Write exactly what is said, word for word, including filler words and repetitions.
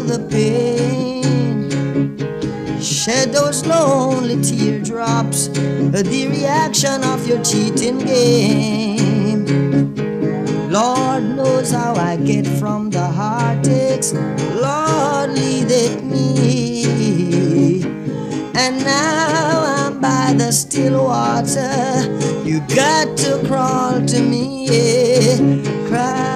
the pain, shed those lonely teardrops, the reaction of your cheating game. Lord knows how I get from the heartaches. Lord, leadeth me. And now I'm by the still water. You got to crawl to me, yeah. Cry.